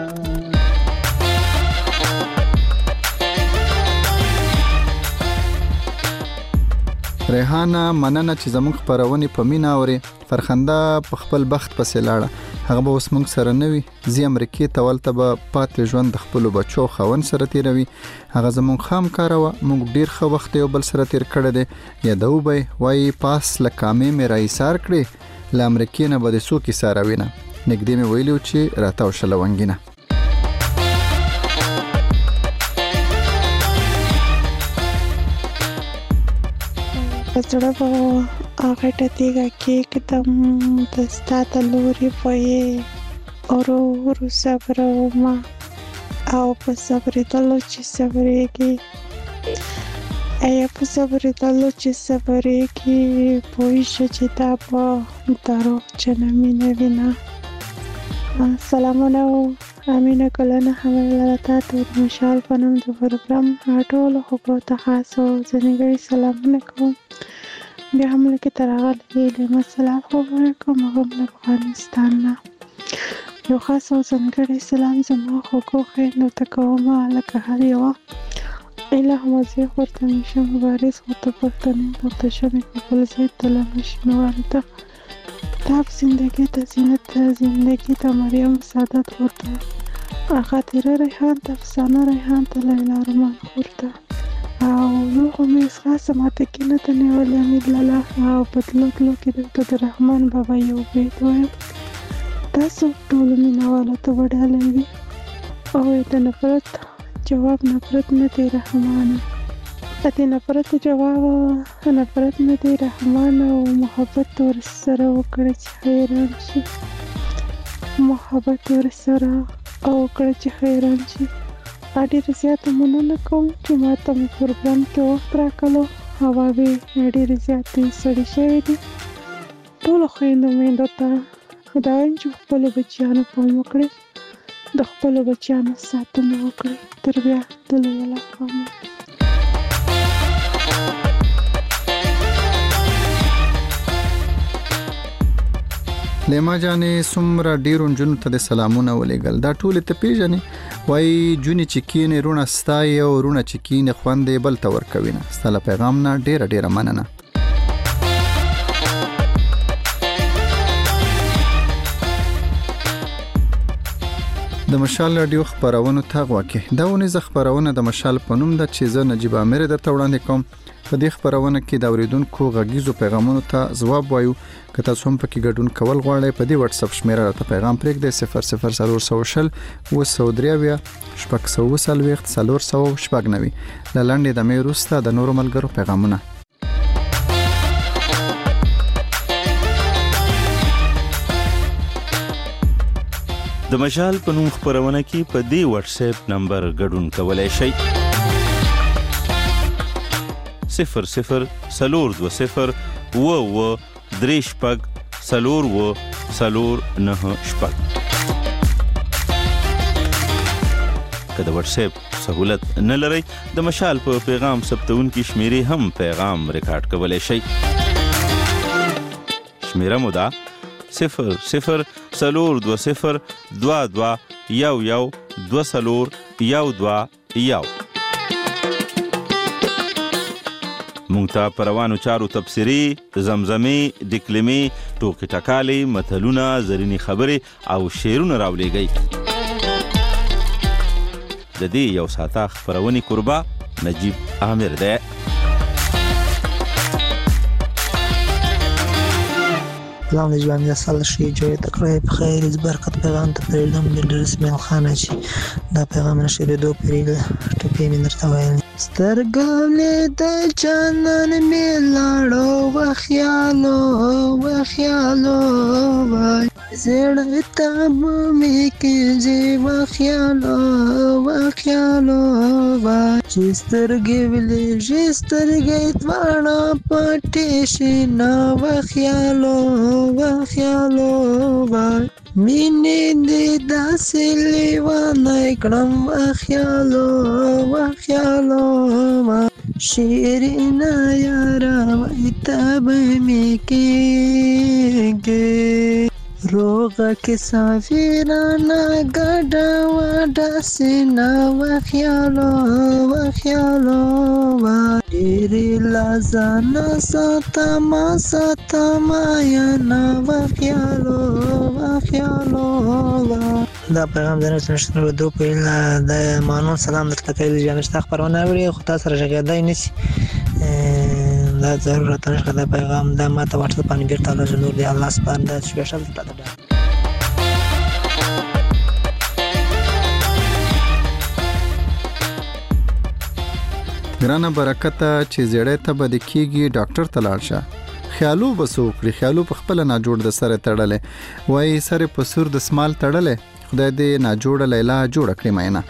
ریحانه مننه چې زموږ خبرونه په مینا اوري فرخنده په خپل بخت پسې لاړه هغه به اوس موږ سره نه وي زی امریکای ته ولته به پاتې ژوند د خپل بچو خاون سره تیروي هغه زموږ خام کار و موږ ډیر ښه وخت یو بل سره تیر کړی دی یادو به وای پاس لکامې مې رايسار کړی ل امریکای نه به سو کې ساره وینه نګدې مې ویلو چې راتاو شلونګینه زړه په هغه ټتیګه کې کدم دستا ته لوري پوي اورو صبر ما او په صبر دلو چې صبرې کې ایا په صبر دلو چې صبرې کې پوي چې تا په دارو چنمي نه وینا سلامونه امینه کلنه حواله تاسو د مشال پنوم د پروګرام ټول خو ته خاصو ځنګړي سلامونه کوم بیا هم لکه ترغلې له السلام علیکم هم افغانستان یو خاصو ځنګړي سلام زما خو کوخه نو تکوما لکه هر یو اله مزه ورته نشم مبارز خو ته پښتنه ورته شمه خپل زیات تلمش نوالته تاب زندگی تا زینت زندگی تا مریم سعادت خورده خاطر ریحان تا افسانه ریحان تا لیلا رومان خورده او یو خمیز خاصه ماته که نتنه ولی امید لالا او بدلو که دکتا در رحمان بابا یو بیت وایم تاسو ټولو مینوالو ته وډالۍ وي او د نفرت جواب نفرت نه دی رحمانه د نفرت جواب نفرت نه دی رحمانه او محبت ورسره وکړه چې حیران شي محبت ورسره او وکړه چې حیران شي ډېر زیات مننه کوم چې ما ته مې پروګرام کې وخت راکړو هوا به ډېر زیاتې سړې شوې دي ټولو خویندو میندو ته خدای وایم چې خپلو بچیانو پام وکړئ د خپلو بچیانو ساتنه وکړئ تر بیا د لوی الله پام لیما جانې سمره ډیرو جنونو ته د سلامونه ولېګل دا ټول ته پیژنې وای جونی چکینې رونه ستای او رونه چکینې خوندې بل تور کوینه ستله پیغام نه ډیره مننه د مشال رادیو خبرونه تا غواکه دا ونې ز خبرونه د مشال پنوم د چې ز نجيب امیر د توړاندې کوم په دې خبرونه کې د اوریدونکو غږیزو پیغامونو ته ځواب وایو که تاسو هم پکې ګډون کول غواړئ په دې واتس اپ شمیره راته پیغام پرېږدئ 0040 و3 شپږ 490 لاندې د مې روسته د نورو ملګرو پیغامونه د مشال په نوم خبرونه کې په دې واتس اپ نمبر ګډون کولای شئ 00 20 و درې شپږ سلور و سلور نه شپږ که د واتس اپ سہولت نه لرئ د مشال په پیغام ثبتونکي شمیرې هم پیغام ریکارډ کولای شئ شمیره مو ده 00 20 22 1 مونږ ته پروانو چارو تبصری زمزمه دکلمې ټوکې ټکالې متلونه زرینی خبرې او شعرونه راولېږئ د دې یو ساعته خبرونې قربا نجیب عامر دی سلام نجیب عامر سال شي جوړ تکرای په خیر برکت پیغام ته پرېږدم د رسمي خان شي دا پیغام نشي د دوه پرېږه ټپې مې درته وایي سترګاولې د جانان مې لاړو وخیالو وای زړه ته مې کېږي وخیالو وای چې سترګې ولېږي سترګې دواړه پټې شي نه وخیالو وای مینې دې داسې لیوانه کړم وخیالو شیرینه یاره وای ته به مې کېږې روغه کې سافیرانا ګډا وډا سینا وخیالو ډېرې لازانا ساتما یا نا وخیالو دا پیغام د نشنل ودو په د مانون سلام درته کوي چې امشته خبرونه اوري خو تاسو سره ژغېدای نشي دا ضرورت نشته دا پیغام د ماته واتساپ باندې بیرته له نور دی الله سبحانه د سپیشل ته ګرانه برکته چې زړه ته بد کیږي ډاکټر ته لاړ شه خیالو بسوکړي خیالو په خپل نه جوړ د سره تړلې وای سره په سر د سمال تړلې خدای دې نه جوړ لیلا جوړ کړی مینه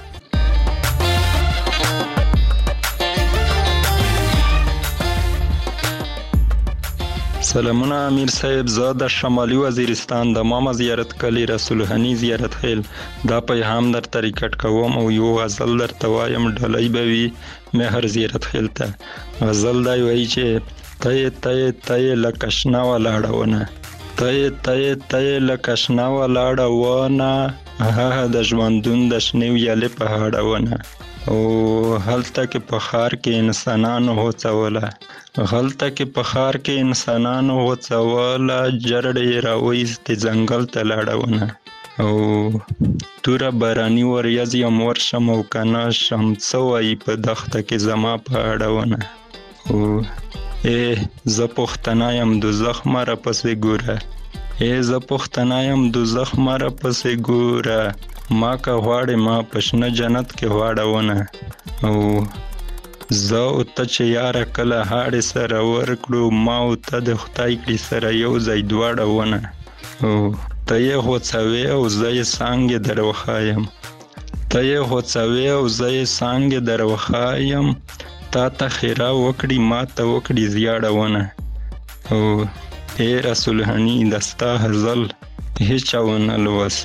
سلامونه امیر صاحب زه د شمالي وزیرستان د ماما زیارت کلی رسول هنی زیارت خیل دا پیغام در طریقت کوم او یو غزل در توایم ډلای بوي مهر زیارت خیل ته غزل دا وایي چې تای لکشنا ولاړونه تای لکشنا ولاړونه د ژوندون د شنیو یلې په هاړونه او هلته کې په ښار کې انسانانو هوڅوله جرړې راویستې ځنګل ته لاړونه او توره باراني وریځ یم ورشم او کنه شم څه وایي په دښته کې زما په اړونه او زه پښتنه یم دوزخ مه راپسې ګوره ما که غواړې ما په شنه جنت کې غواړونه او زه او ته چې یاره کله هاړې سره ورکړو ما او ته د خدای کړي سره یو ځای دواړونه او ته یې غوڅوې او زه یې څانګې در وښایم تا ته خیره وکړي ما ته وکړي زیاړونه او ای رسول هني دستا غزل هیچا ونه لوست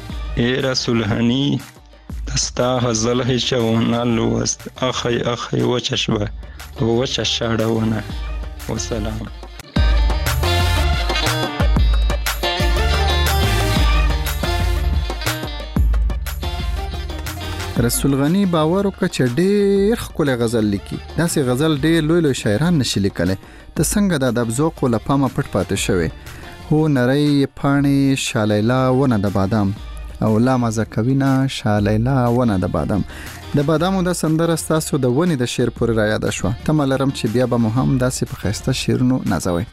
اخی وچه شوه وچه شاړونه وسلام رسول غنی باور وکړه چې ډېر ښکلی غزل لیکي داسې غزل ډېر لوی شاعران نشي لیکلی ته څنګه د ادب ذوق له پامه پټ پاتې شوی هو نری پاڼې شالیلا ونه د بادام او لا مزه کوینه شالیلا ونه د بادام د بادامو د سندره ستاسو د ونې د شعر پورې را یاده شوه تمه لرم چې بیا به مو هم داسې په ښایسته شعرونو نازوئ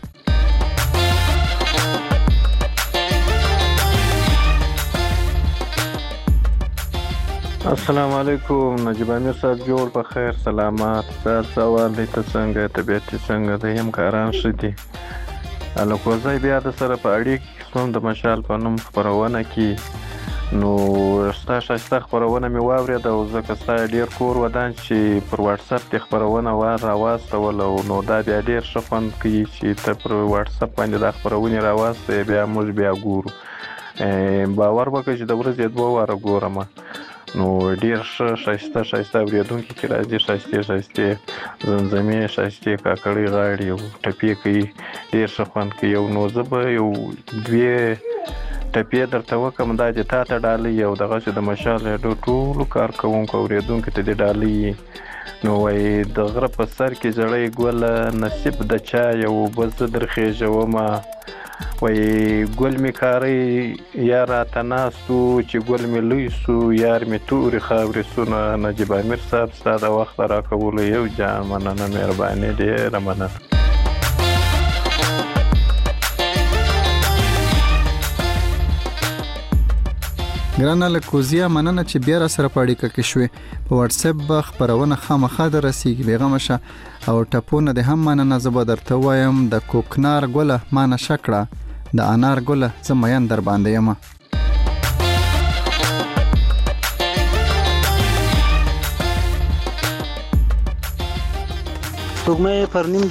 السلام علیکم نجیب امیر صاحب جوړ په خیر سلامات سوال دی ته څنګه طبیعت څنګه دی هم کاران شدي الکوزای بیا د سره په اړیکه کوم د مشال په نوم خبرونه کې نو شایسته خبرونه مې واورېده او ځکه ستا ډېر کور ودان چې پر واتساپ کې خبرونه راواستول او نو دا بیا ډېر ښه خوند کوي چې ته پر واتساپ باندې دا خبرونې راواستې بیا موږ بیا ګورو باور وکړه چې د ورځې 2 واره ګورم نو ډېر ښه ښایسته اورېدونکي کې راځي ښایستې زمزمې ښایستې کاکړۍ غاړي او ټپې کوي ډېر ښه خوند کوي او نو زه به یو 2 ټپې درته وکړم دا چې تا ته ډالۍ او دغسې د مشال ریډیو ټولو کارکوونکو اورېدونکو ته دې ډالۍ نو وایي د غره په سر کې زړی ګوله نصیب د چا یو به زه درخېژومه وایي ګل مې کاری یا راته ناست و چې ګل مې لوی سو یار مې تورې خاورې سو نجیب امیر صاحب ستا د وخت راکولو یو جان مننه مهرباني ډېره مننه ګرانه له کوزیا مننه چې بیا را سره په اړیکه کې شوې په واتس اپ به خبرونه خامخا در رسیږي بېغمه شه او ټپونه دې هم مننه زه به درته وایم د کوکنار ګله ما نشه کړه د انار ګله زه مین در باندې یم سپوږمۍ پر نیم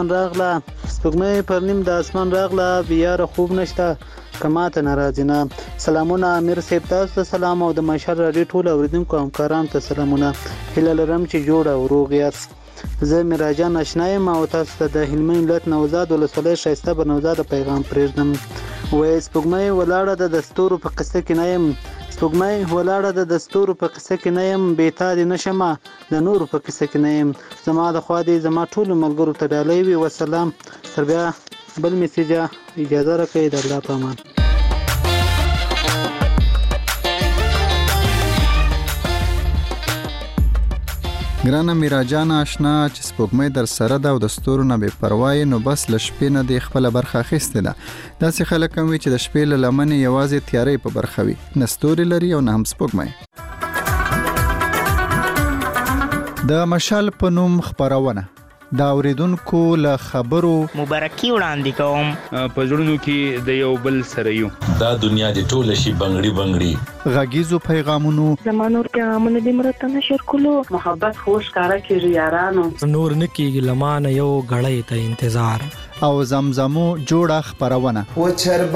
د اسمان راغله بیاره خوب نشته کماته ناراضی نه سلامونه امیر صاحب تاسو ته سلام او د مشال راډیو ټول اوریدونکو همکارانو ته سلامونه هیله لرم چې جوړ او روغ یاست زه میراجان آشنا یم او تاسو ته د هلمند ولایت نوزاد ولسوالۍ ښایسته بنوزاده پیغام پرېږدم. وایي سپوږمۍ ولاړه ده د ستورو په قصه کې نه یم، سپوږمۍ ولاړه ده د ستورو په قصه کې نه یم، بې تا دې نه شمه د نورو په قصه کې نه یم. زما د خوا دې زما ټولو ملګرو ته ډالۍ وي. وسلام. تر بیا بل میسیجه اجازه راکړئ. د الله په امان. ګرانه میراجان آشنا چې سپوږمۍ در سره ده او د ستورو نه بې پروا نو بس له شپې نه دې خپله برخه اخیستې ده. داسې خلک هم وي چې د شپې له لمنې یوازې تیارۍ په برخه وي، نه ستوري لري او نه هم سپوږمۍ. د مشال په نوم خپرونه دا اوریدونکو له خبرو مبارکي وړاندې کوم. په زړونو کې د یو بل سره یو، دا دنیا دې ټوله شي بنګړي بنګړي. غږیزو پیغامونو زمانور پیغامونه دې مرته نشر کولو، محبت خوش کارا کیږي یارانو، نور نکیږي لمانه یو غړې ته انتظار او زمزمو جوړه خپرونه و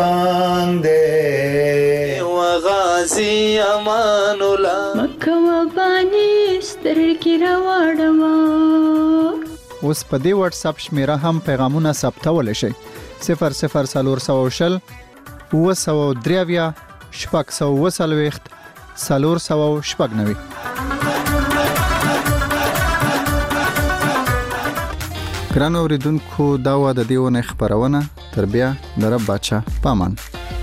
چرباندې و غازی امان الله مکه و بانی سترګې راوړم. اوس په دې واتس اپ شمیره هم پیغامونه ثبتول شي 00420 923 640 490. ګران اوریدونکو دا و د دیونه خبرونه. تر بیا د رب بچا پامان.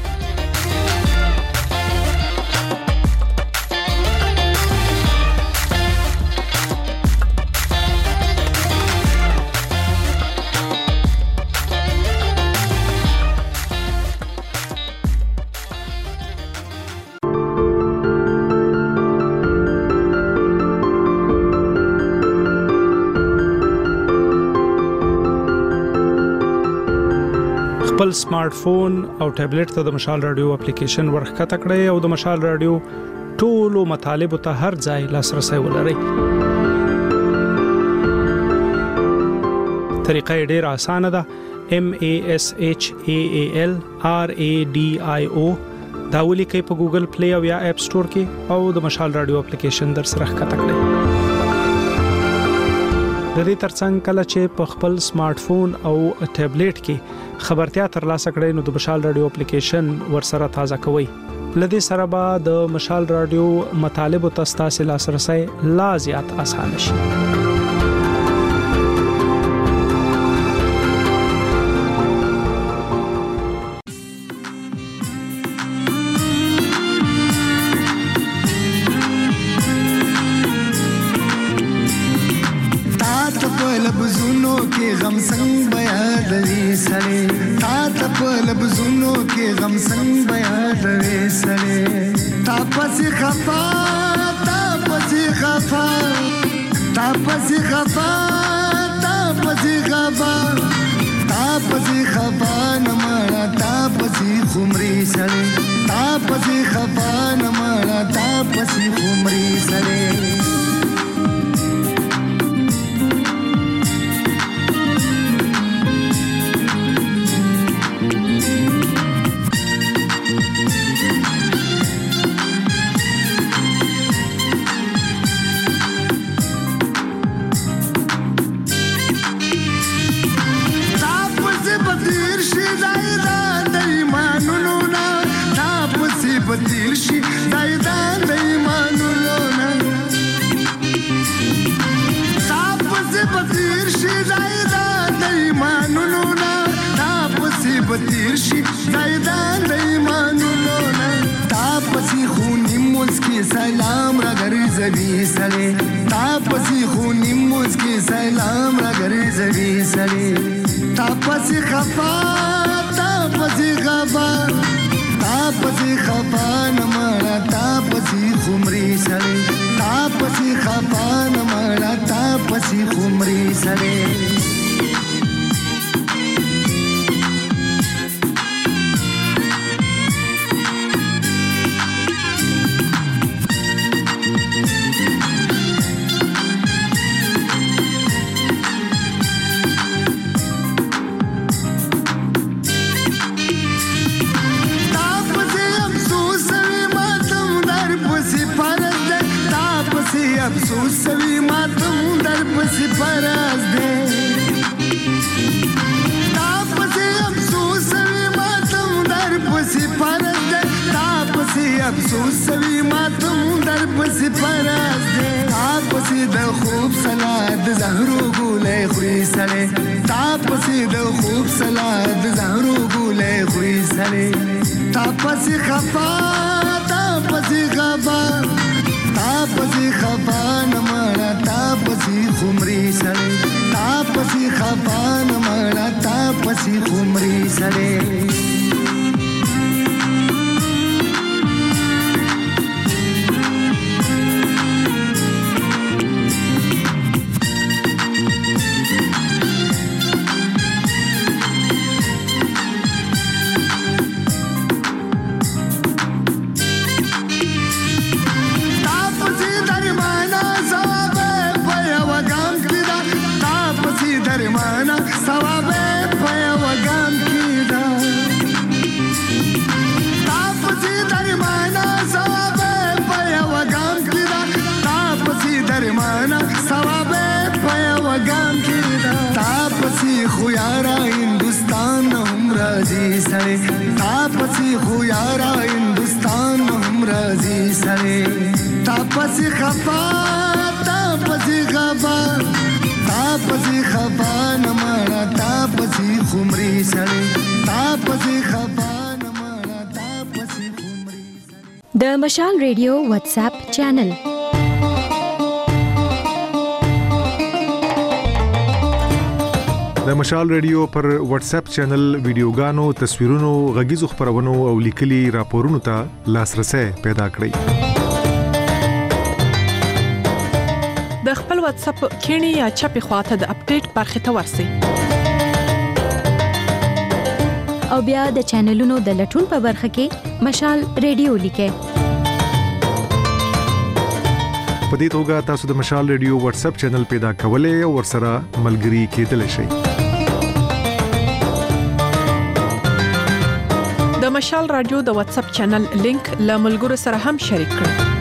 خپل سمارټ فون او ټابلیټ ته د مشال رادیو اپلیکیشن ورخکته کړئ او د مشال رادیو ټولو مطالبه ته هر ځای لاسرسي ولرئ. طریقه ډېره اسانه ده. MASHAAL RADIO دا ولیکئ په ګوګل پلی او یا اپ سٹور کې او د مشال رادیو اپلیکیشن در سره ښکته کړئ. د دې ترڅنګ کله چې په خپل سمارټ فون او ټابلیټ کې خبرتیا ترلاسه کړئ نو د مشال رادیو اپلیکیشن ورسره تازه کوئ. لدې سره به د مشال رادیو مطالب او تاسو لاسرسي لا زیات اسانه شي. غم سنگ بیادوی سړی تا ته په لبزونو کې غم سنگ بیادوی سړی تا پسې خفا تا پسې خفا تا پسې خفا تا پسې خفا تا پسې خفا نمړه تا پسې خمري سړی تا پسې خفا نمړه تا پسې خمري سړی بتیر شي زیدان د ایمانونو نه تا پسې خونی مسکی سلام را ګرځوي سړی تا پسې خونی مسکی سلام را ګرځوي سړی تا پسې خفا تا پسې خفا تا پسې خفا نمړه تا پسې خمري سړی تا پسې خفا نمړه تا پسې خمري سړی افسوس سوي ماتم در پسې پراز دې تاپسې افسوس سوي ماتم در پسې پراز دې تاپسې افسوس سوي ماتم در پسې پراز دې تاپسې د خوب سلاد زهرو ګولې خوري سړې تاپسې د خوب سلاد زهرو ګولې خوري سړې تاپسې خفا تاپسې خفا تاپسې خفا نمړه تاپسې خمري سړې تاپسې خفا نمړه تاپسې خمري سړې खुयारा हिंदुस्तान हम राजी सरे तापसी खुयारा हिंदुस्तान हम राजी सरे तापसी खफा तापसी खफा तापसी खफा नमारा तापसी खुमरी सरे तापसी खफा नमारा तापसी खुमरी द मशाल रेडियो व्हाट्सएप चैनल د مشال ریډیو پر واتس اپ چینل ویډیوګانو تصویرونو غږیزو خبرونو او لیکلي راپورونو ته لاسرسي پیدا کړئ د خپل واتس اپ کینی یا چپی خواته د اپډیټ برخه ته ورسئ او بیا د چینلونو د لټون په برخه کې مشال ریډیو لیکئ په دې توګه تاسو د مشال ریډیو واتس اپ چینل پیدا کولای او ورسره ملګري کېدلی شئ د مشال رادیو د واتس اپ چینل لینک له ملګرو سره هم شریک کړئ